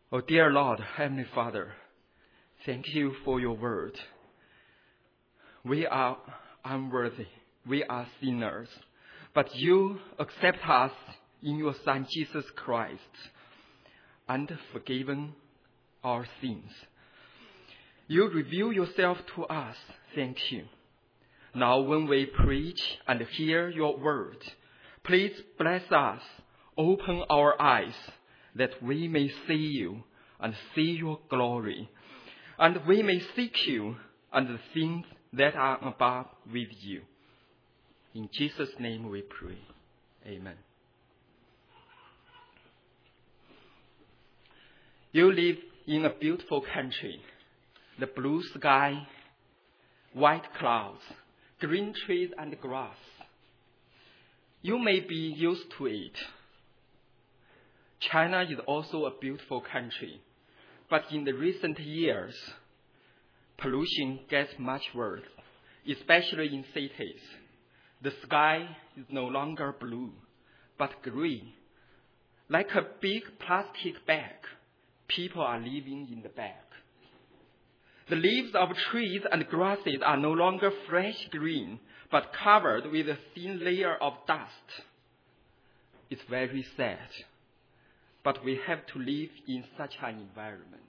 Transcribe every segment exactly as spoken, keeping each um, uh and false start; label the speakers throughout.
Speaker 1: Oh, dear Lord, Heavenly Father, thank you for your word. We are unworthy. We are sinners. But you accept us in your Son, Jesus Christ, and forgiven our sins. You reveal yourself to us. Thank you. Now when we preach and hear your word, please bless us, open our eyes, that we may see you and see your glory, and we may seek you and the things that are above with you. In Jesus' name we pray. Amen. You live in a beautiful country. The blue sky, white clouds, green trees and grass. You may be used to it. China is also a beautiful country, but in the recent years, pollution gets much worse, especially in cities. The sky is no longer blue, but green. Like a big plastic bag, people are living in the bag. The leaves of trees and grasses are no longer fresh green, but covered with a thin layer of dust. It's very sad. But we have to live in such an environment.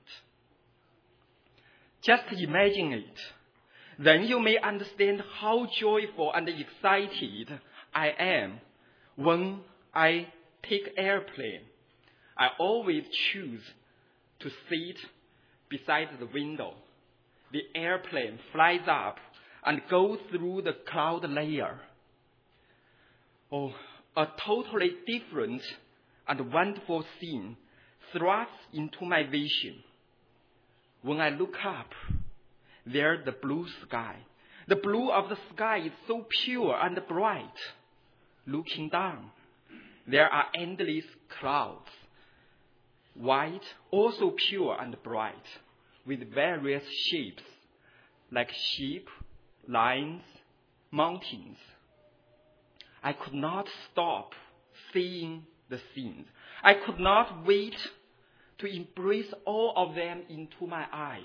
Speaker 1: Just imagine it. Then you may understand how joyful and excited I am when I take airplane. I always choose to sit beside the window. The airplane flies up and goes through the cloud layer. Oh, a totally different and wonderful scene thrusts into my vision. When I look up, there's the blue sky. The blue of the sky is so pure and bright. Looking down, there are endless clouds, white, also pure and bright, with various shapes, like sheep, lions, mountains. I could not stop seeing the scenes. I could not wait to embrace all of them into my eyes.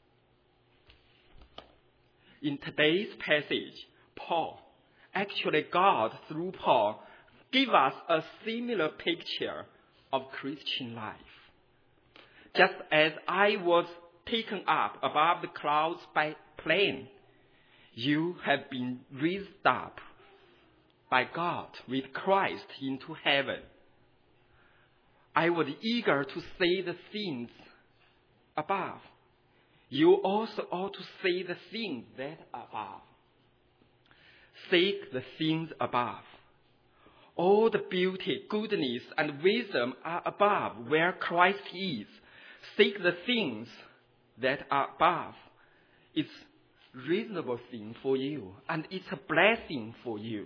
Speaker 1: In today's passage, Paul, actually God through Paul, gave us a similar picture of Christian life. Just as I was taken up above the clouds by plane, you have been raised up by God with Christ into heaven. I was eager to see the things above. You also ought to see the things that are above. Seek the things above. All the beauty, goodness, and wisdom are above where Christ is. Seek the things that are above. It's a reasonable thing for you, and it's a blessing for you.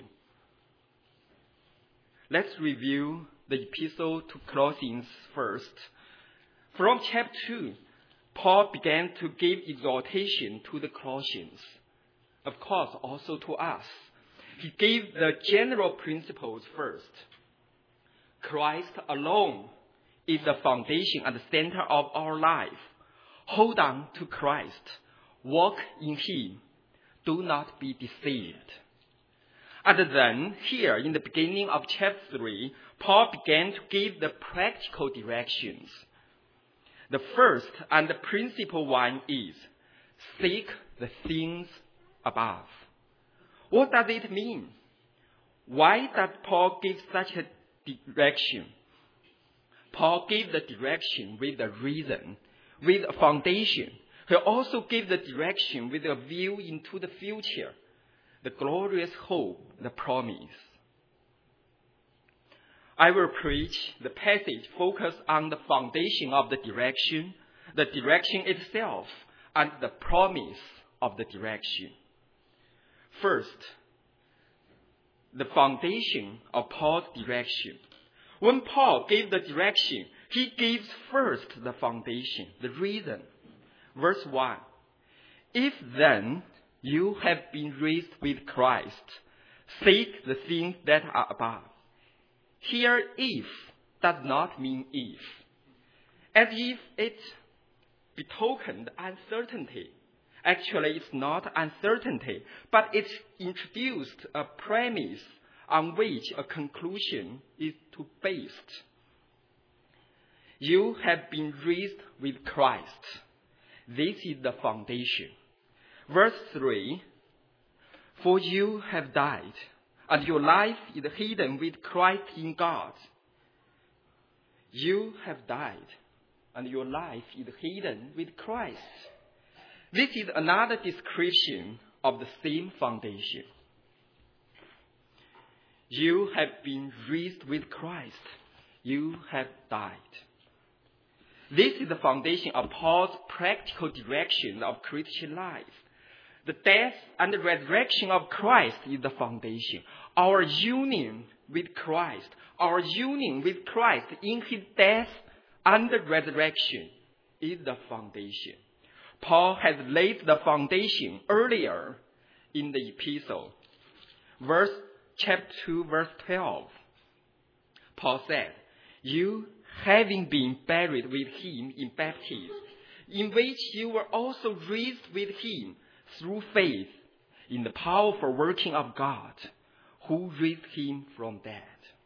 Speaker 1: Let's review the epistle to Colossians first. From chapter two, Paul began to give exhortation to the Colossians, of course also to us. He gave the general principles first. Christ alone is the foundation and the center of our life. Hold on to Christ. Walk in Him. Do not be deceived. And then, here in the beginning of chapter three, Paul began to give the practical directions. The first and the principal one is, seek the things above. What does it mean? Why does Paul give such a direction? Paul gave the direction with a reason, with a foundation. He also gave the direction with a view into the future, the glorious hope, the promise. I will preach the passage focused on the foundation of the direction, the direction itself, and the promise of the direction. First, the foundation of Paul's direction. When Paul gave the direction, he gives first the foundation, the reason. Verse one, if then you have been raised with Christ, seek the things that are above. Here, if does not mean if. as if it betokened uncertainty. Actually, it's not uncertainty, but it introduced a premise on which a conclusion is to be based. You have been raised with Christ. This is the foundation. Verse three, for you have died, and your life is hidden with Christ in God. You have died, and your life is hidden with Christ. This is another description of the same foundation. You have been raised with Christ. You have died. This is the foundation of Paul's practical direction of Christian life. The death and the resurrection of Christ is the foundation. Our union with Christ, our union with Christ in his death and the resurrection is the foundation. Paul has laid the foundation earlier in the epistle. Verse chapter two, verse twelve. Paul said, you having been buried with him in baptism, in which you were also raised with him through faith in the powerful working of God, who raised him from dead.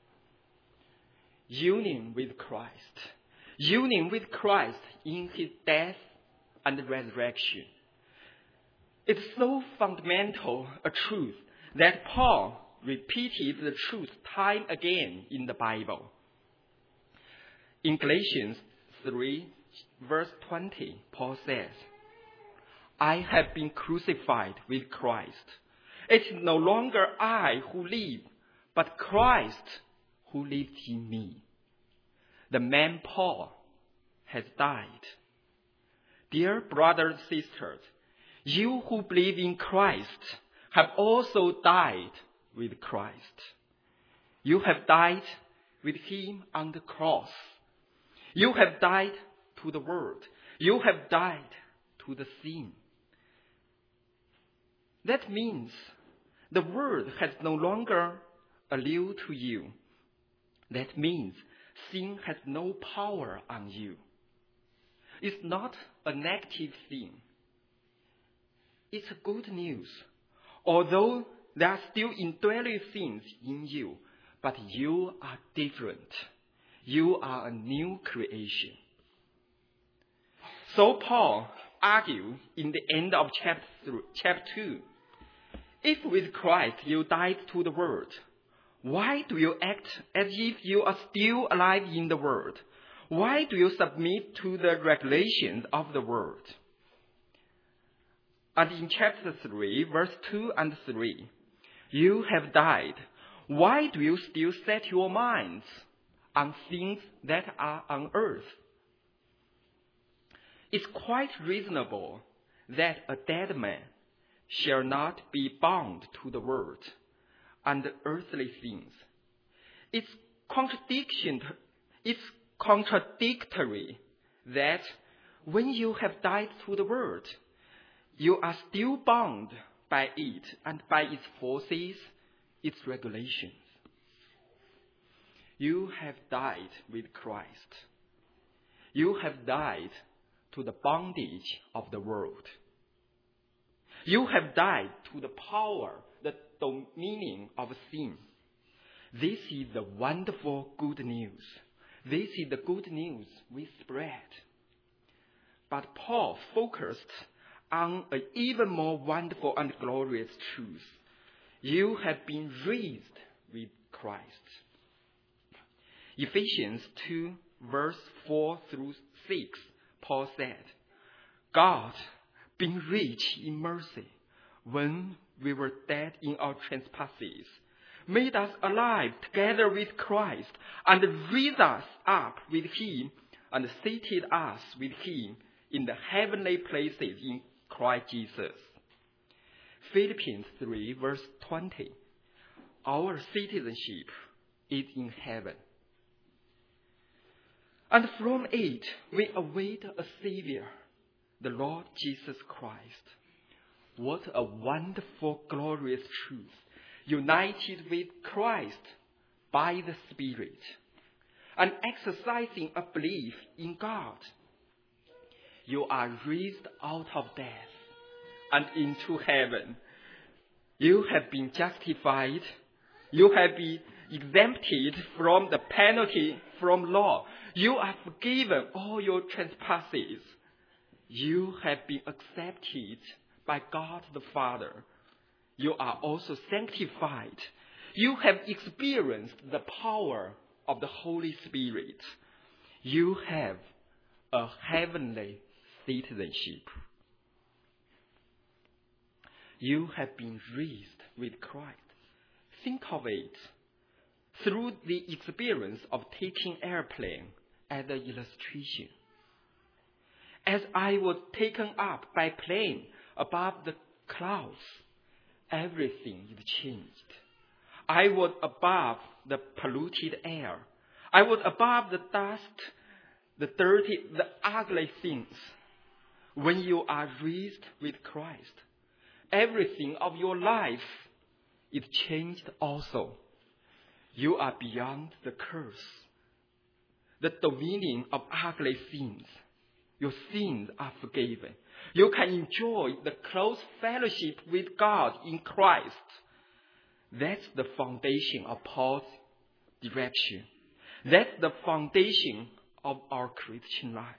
Speaker 1: Union with Christ. Union with Christ in his death and resurrection. It's so fundamental a truth that Paul repeated the truth time again in the Bible. In Galatians three, verse twenty, Paul says, I have been crucified with Christ. It is no longer I who live, but Christ who lives in me. The man Paul has died. Dear brothers and sisters, you who believe in Christ have also died with Christ. You have died with him on the cross. You have died to the world. You have died to the sin. That means the world has no longer a lure to you. That means sin has no power on you. It's not a negative thing. It's a good news. Although there are still indwelling things in you, but you are different. You are a new creation. So Paul argued in the end of chapter, chapter two, if with Christ you died to the world, why do you act as if you are still alive in the world? Why do you submit to the regulations of the world? And in chapter three, verse two and three, you have died. Why do you still set your minds on things that are on earth? It's quite reasonable that a dead man shall not be bound to the world and earthly things. It's contradiction. It's contradictory that when you have died to the world, you are still bound by it and by its forces, its regulations. You have died with Christ. You have died to the bondage of the world. You have died to the power, the dominion of sin. This is the wonderful good news. This is the good news we spread. But Paul focused on an even more wonderful and glorious truth. You have been raised with Christ. Ephesians two, verse four through six, Paul said, God, being rich in mercy, when we were dead in our trespasses, made us alive together with Christ, and raised us up with him, and seated us with him in the heavenly places in Christ Jesus. Philippians three, verse twenty. Our citizenship is in heaven. And from it we await a Savior, the Lord Jesus Christ. What a wonderful, glorious truth, united with Christ by the Spirit. and exercising a belief in God. You are raised out of death and into heaven. You have been justified. You have been exempted from the penalty from law. You are forgiven all your trespasses. You have been accepted by God the Father. You are also sanctified. You have experienced the power of the Holy Spirit. You have a heavenly citizenship. You have been raised with Christ. Think of it through the experience of taking airplane as an illustration. As I was taken up by plane above the clouds, everything is changed. I was above the polluted air. I was above the dust, the dirty, the ugly things. When you are raised with Christ, everything of your life is changed also. You are beyond the curse, the dominion of ugly sins. Your sins are forgiven. You can enjoy the close fellowship with God in Christ. That's the foundation of Paul's direction. That's the foundation of our Christian life.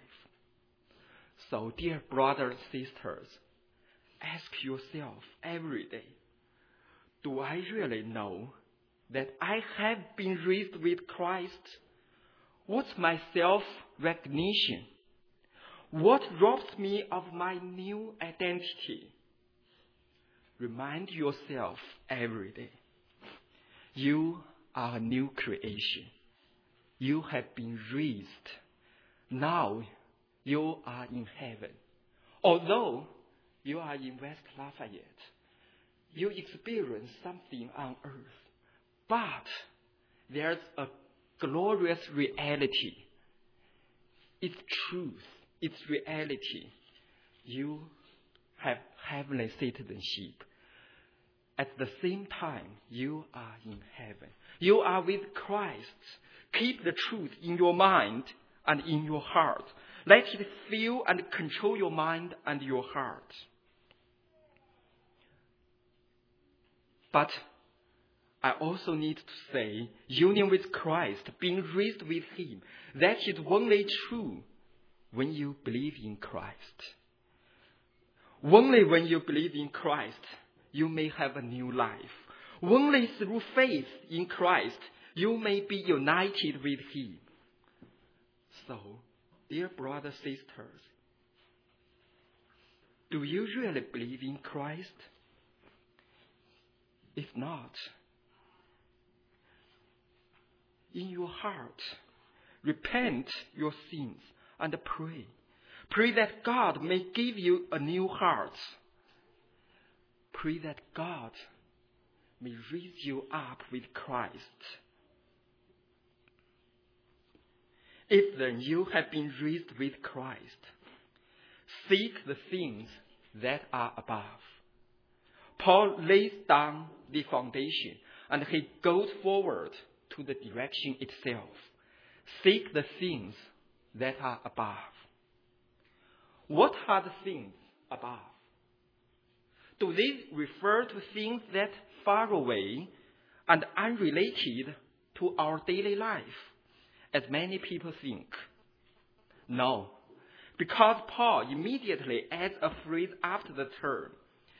Speaker 1: So, dear brothers and sisters, ask yourself every day, do I really know that I have been raised with Christ? What's my self-recognition? What robs me of my new identity? Remind yourself every day. You are a new creation. You have been raised. Now you are in heaven. Although you are in West Lafayette, you experience something on earth. But there's a glorious reality. It's truth. It's reality. You have heavenly citizenship. At the same time, you are in heaven. You are with Christ. Keep the truth in your mind and in your heart. Let it fill and control your mind and your heart. But I also need to say, union with Christ, being raised with Him, that is only true when you believe in Christ. Only when you believe in Christ, you may have a new life. Only through faith in Christ, you may be united with Him. So, dear brothers and sisters, do you really believe in Christ? If not, in your heart, repent your sins and pray. Pray that God may give you a new heart. Pray that God may raise you up with Christ. If then you have been raised with Christ, seek the things that are above. Paul lays down the foundation and he goes forward to the direction itself. Seek the things that are above. What are the things above? Do they refer to things that are far away and unrelated to our daily life, as many people think? No, because Paul immediately adds a phrase after the term,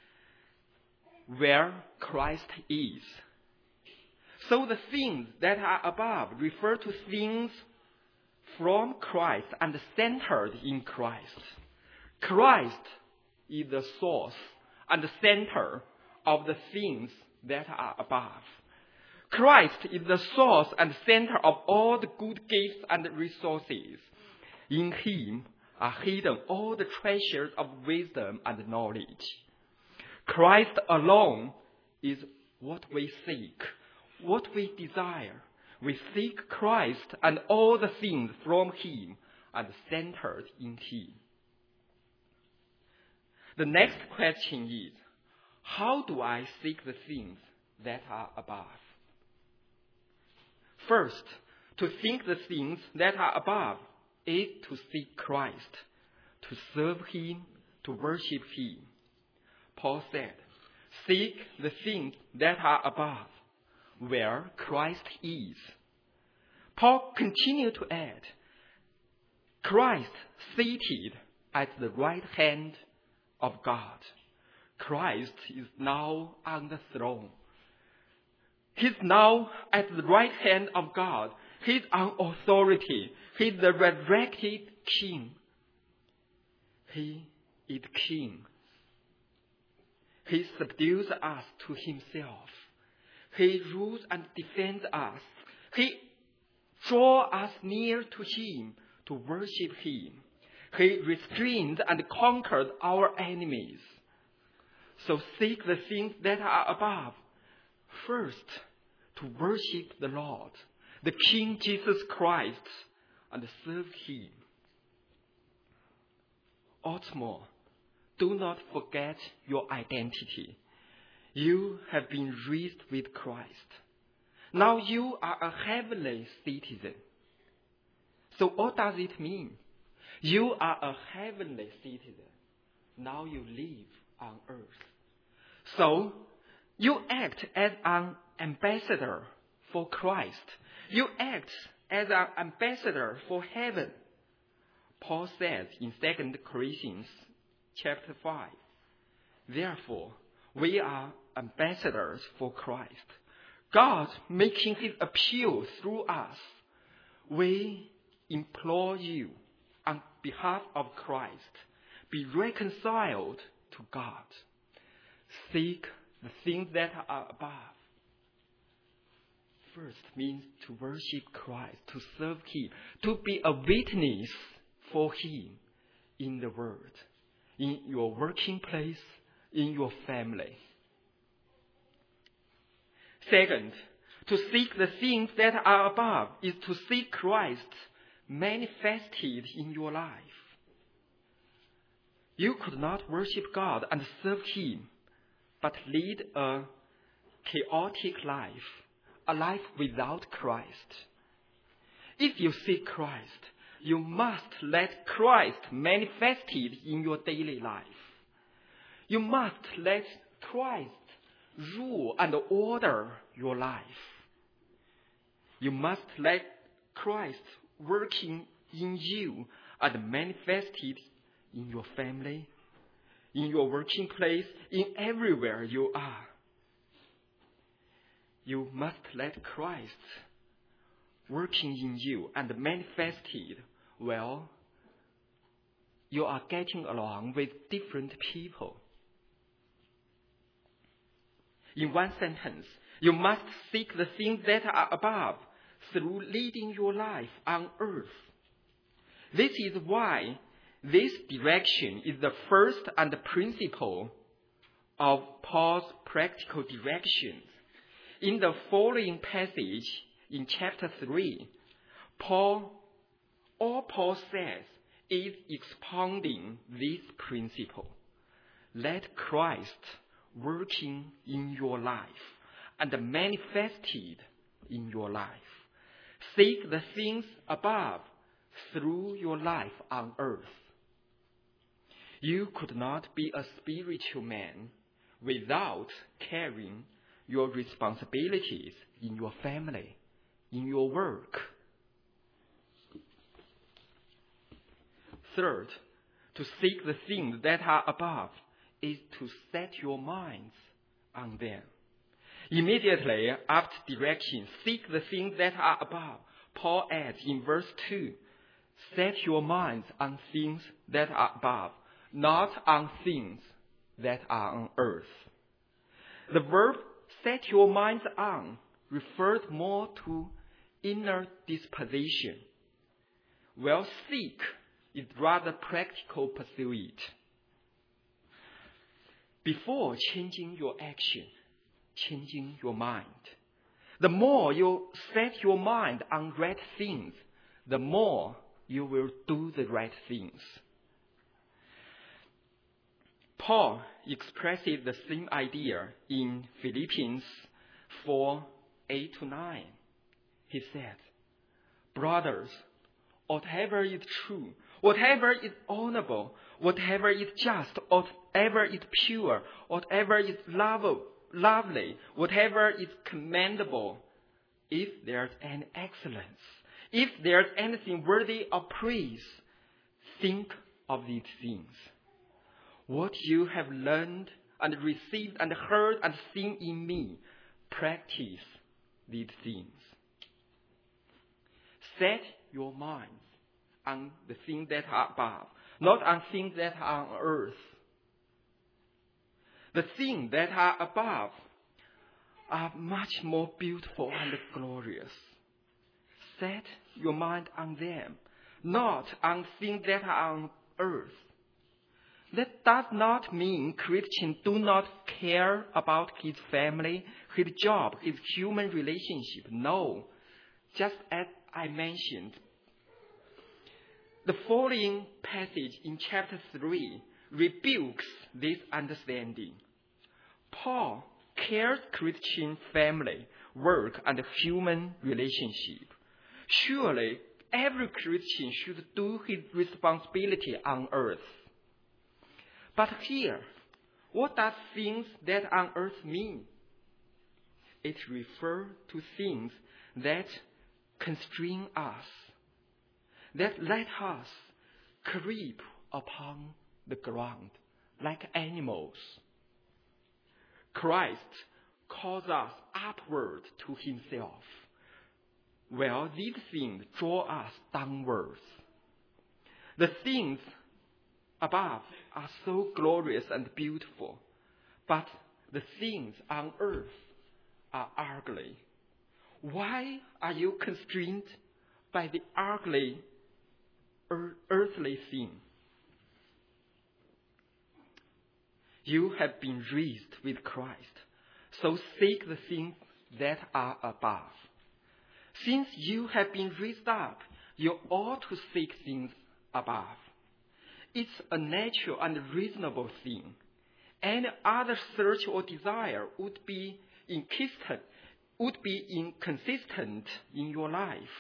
Speaker 1: where Christ is. So the things that are above refer to things from Christ and centered in Christ. Christ is the source and the center of the things that are above. Christ is the source and center of all the good gifts and resources. In Him are hidden all the treasures of wisdom and knowledge. Christ alone is what we seek, what we desire. We seek Christ and all the things from Him and centered in Him. The next question is, how do I seek the things that are above? First, To think the things that are above is to seek Christ, to serve Him, to worship Him. Paul said, seek the things that are above, where Christ is. Paul continued to add, Christ seated at the right hand of God. Christ is now on the throne. He's now at the right hand of God. He's on authority. He's the resurrected King. He is King. He subdues us to Himself. He rules and defends us. He draws us near to Him to worship Him. He restrained and conquered our enemies. So seek the things that are above. First, to worship the Lord, the King Jesus Christ, and serve Him. What's more, do not forget your identity. You have been raised with Christ. Now you are a heavenly citizen. So what does it mean? You are a heavenly citizen. Now you live on earth. So you act as an ambassador for Christ. You act as an ambassador for heaven. Paul says in Second Corinthians chapter five, therefore, we are ambassadors for Christ. God making His appeal through us. We implore you on behalf of Christ, be reconciled to God. Seek the things that are above. First means to worship Christ, to serve Him, to be a witness for Him in the world, in your working place, in your family. Second, to seek the things that are above is to see Christ manifested in your life. You could not worship God and serve Him, but lead a chaotic life, a life without Christ. If you seek Christ, you must let Christ manifested in your daily life. You must let Christ rule and order your life. You must let Christ working in you and manifested in your family, in your working place, in everywhere you are. You must let Christ working in you and manifested. Well, you are getting along with different people. In one sentence, you must seek the things that are above through leading your life on earth. This is why this direction is the first and the principle of Paul's practical directions. In the following passage, in chapter three, Paul, all Paul says is expounding this principle. Let Christ working in your life and manifested in your life. Seek the things above through your life on earth. You could not be a spiritual man without carrying your responsibilities in your family, in your work. Third, to seek the things that are above is to set your minds on them. Immediately after direction, seek the things that are above, Paul adds in verse two, set your minds on things that are above, not on things that are on earth. The verb set your minds on refers more to inner disposition, while seek is rather practical pursuit. Before changing your action, changing your mind. The more you set your mind on right things, the more you will do the right things. Paul expresses the same idea in Philippians four, eight to nine. He said, brothers, whatever is true, whatever is honorable, whatever is just, whatever is pure, whatever is lovable, lovely, whatever is commendable, if there's any excellence, if there's anything worthy of praise, think of these things. What you have learned and received and heard and seen in me, practice these things. Set your minds on the things that are above, not on things that are on earth. The things that are above are much more beautiful and glorious. Set your mind on them, not on things that are on earth. That does not mean Christians do not care about his family, his job, his human relationship. No. Just as I mentioned, the following passage in chapter three rebukes this understanding. Paul cares Christian family, work, and human relationship. Surely every Christian should do his responsibility on earth. But here, what does things that on earth mean? It refers to things that constrain us, that let us creep upon the ground like animals. Christ calls us upward to himself, while these things draw us downwards. The things above are so glorious and beautiful, but the things on earth are ugly. Why are you constrained by the ugly earthly thing? You have been raised with Christ, so seek the things that are above. Since you have been raised up, you ought to seek things above. It's a natural and reasonable thing. Any other search or desire would be inconsistent, would be inconsistent in your life.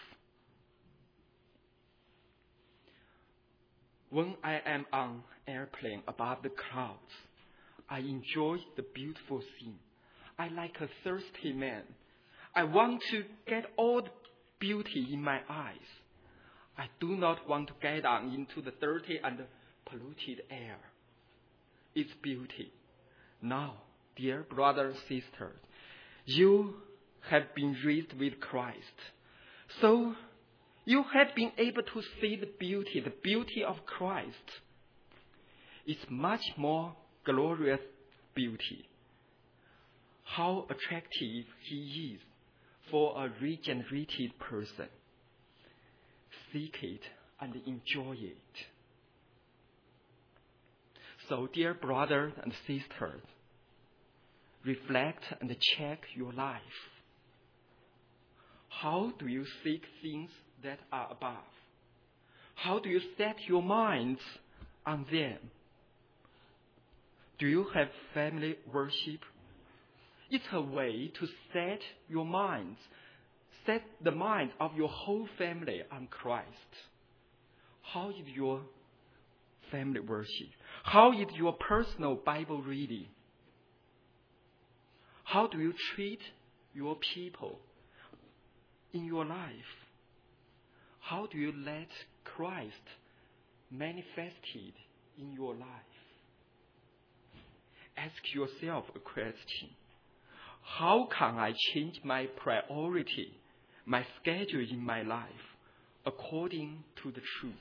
Speaker 1: When I am on airplane above the clouds, I enjoy the beautiful scene. I like a thirsty man. I want to get all the beauty in my eyes. I do not want to get down into the dirty and polluted air. Its beauty. Now, dear brothers and sisters, you have been raised with Christ. So, you have been able to see the beauty, the beauty of Christ. It's much more glorious beauty. How attractive he is for a regenerated person. Seek it and enjoy it. So, dear brothers and sisters, reflect and check your life. How do you seek things that are above? How do you set your minds on them? Do you have family worship? It's a way to set your minds, set the mind of your whole family on Christ. How is your family worship? How is your personal Bible reading? How do you treat your people in your life? How do you let Christ manifested in your life? Ask yourself a question. How can I change my priority, my schedule in my life according to the truth?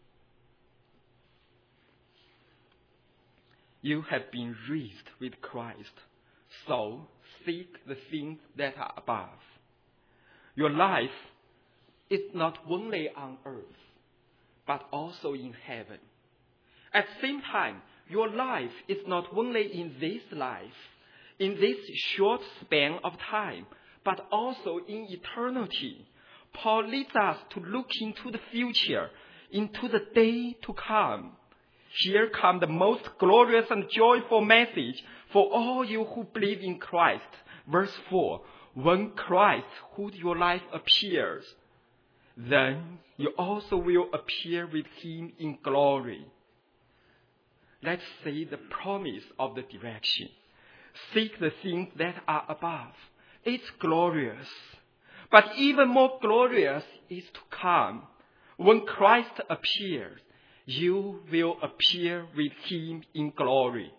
Speaker 1: You have been raised with Christ, so seek the things that are above. Your life is not only on earth, but also in heaven. At the same time, your life is not only in this life, in this short span of time, but also in eternity. Paul leads us to look into the future, into the day to come. Here comes the most glorious and joyful message for all you who believe in Christ. Verse four, when Christ, who your life appears. then you also will appear with him in glory. Let's say the promise of the direction. Seek the things that are above. It's glorious. But even more glorious is to come. When Christ appears, you will appear with him in glory.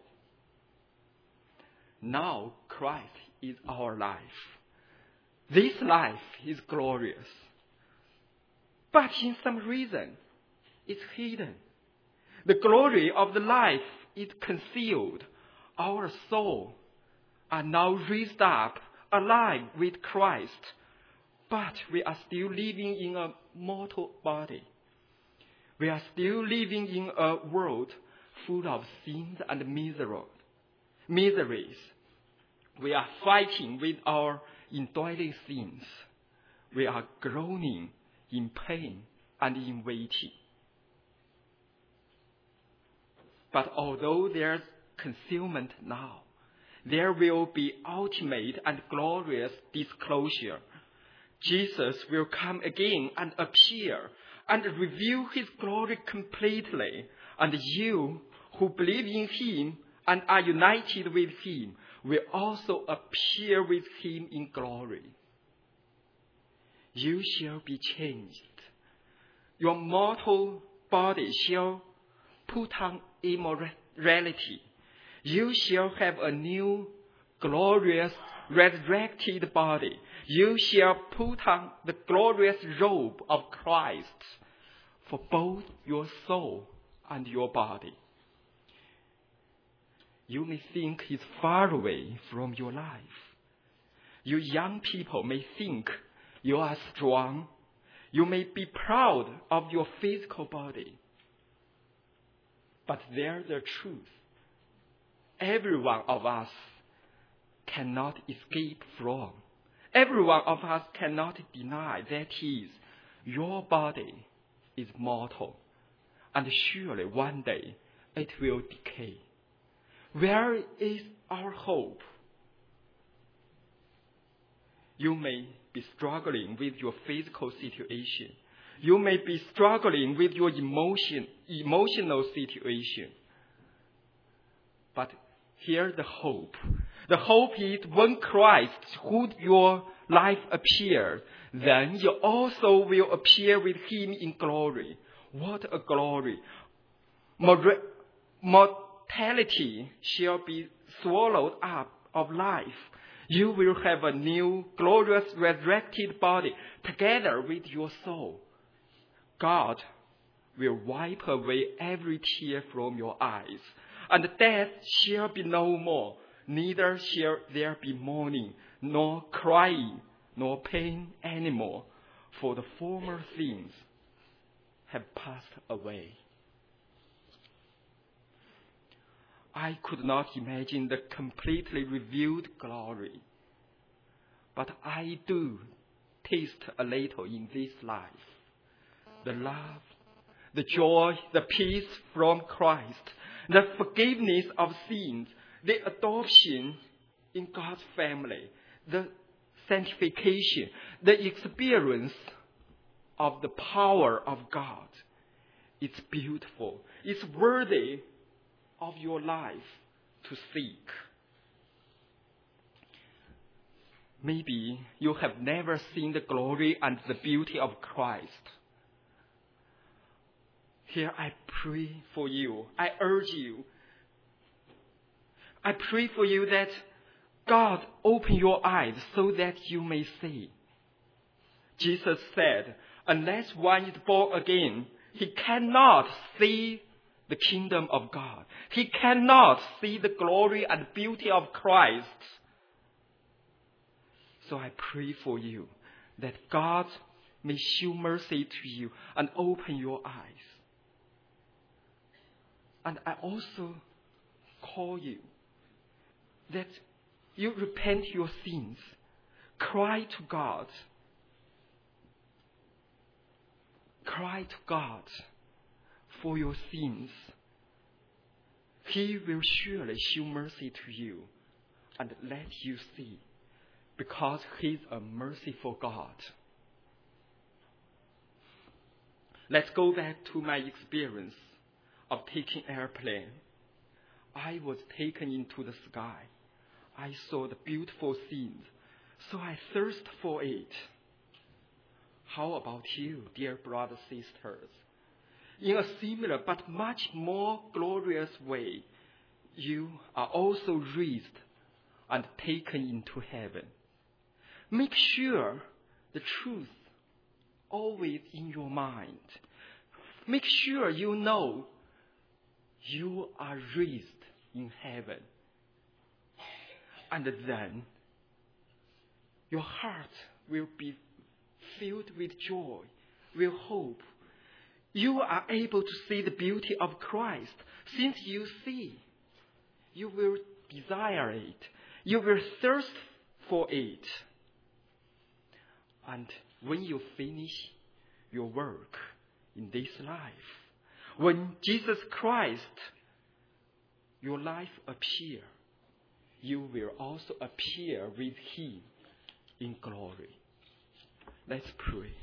Speaker 1: Now Christ is our life. This life is glorious. But in some reason, it's hidden. The glory of the life is concealed. Our soul are now raised up, alive with Christ. But we are still living in a mortal body. We are still living in a world full of sins and miseries. We are fighting with our indwelling sins. We are groaning in pain and in waiting. But although there's concealment now, there will be ultimate and glorious disclosure. Jesus will come again and appear and reveal his glory completely, and you who believe in him and are united with him will also appear with him in glory. You shall be changed. Your mortal body shall put on immortality. You shall have a new, glorious, resurrected body. You shall put on the glorious robe of Christ for both your soul and your body. You may think he's far away from your life. You young people may think you are strong. You may be proud of your physical body. But there's the truth. Every one of us cannot escape from. Every one of us cannot deny that is, your body is mortal, and surely one day it will decay. Where is our hope? You may be struggling with your physical situation. You may be struggling with your emotion, emotional situation. But here's the hope. The hope is when Christ, who your life appears, then you also will appear with him in glory. What a glory! Mortality shall be swallowed up of life. You will have a new, glorious, resurrected body together with your soul. God will wipe away every tear from your eyes, and death shall be no more. Neither shall there be mourning, nor crying, nor pain anymore, for the former things have passed away. I could not imagine the completely revealed glory, but I do taste a little in this life. The love, the joy, the peace from Christ, the forgiveness of sins, the adoption in God's family, the sanctification, the experience of the power of God. It's beautiful. It's worthy of your life to seek. Maybe you have never seen the glory and the beauty of Christ. Here I pray for you. I urge you. I pray for you that God open your eyes so that you may see. Jesus said, unless one is born again, he cannot see the kingdom of God. He cannot see the glory and beauty of Christ. So I pray for you that God may show mercy to you and open your eyes. And I also call you that you repent your sins, cry to God, cry to God for your sins. He will surely show mercy to you and let you see, because He's a merciful God. Let's go back to my experience of taking airplane. I was taken into the sky. I saw the beautiful scenes, so I thirst for it. How about you, dear brothers and sisters? In a similar but much more glorious way, you are also raised and taken into heaven. Make sure the truth always in your mind. Make sure you know you are raised in heaven. And then your heart will be filled with joy, with hope. You are able to see the beauty of Christ. Since you see, you will desire it. You will thirst for it. And when you finish your work in this life, when Jesus Christ, your life appear, you will also appear with Him in glory. Let's pray.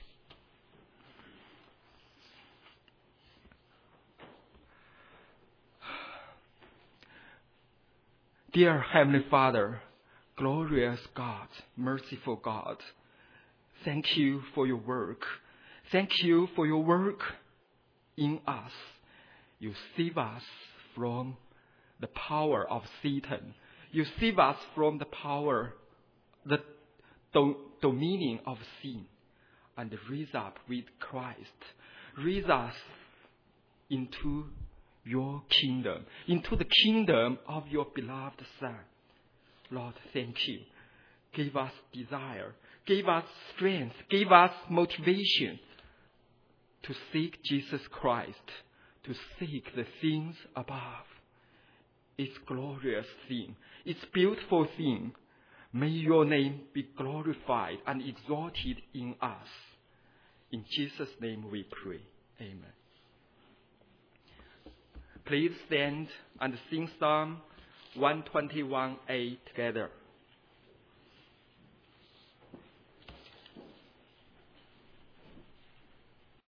Speaker 1: Dear Heavenly Father, glorious God, merciful God, thank you for your work. Thank you for your work in us. You save us from the power of Satan. You save us from the power, the do- dominion of sin, and raise up with Christ. Raise us into your kingdom, into the kingdom of your beloved Son. Lord, thank you. Give us desire, give us strength, give us motivation to seek Jesus Christ, to seek the things above. It's glorious thing, it's beautiful thing. May your name be glorified and exalted in us. In Jesus' name we pray. Amen. Please stand and sing Psalm one twenty-one A together.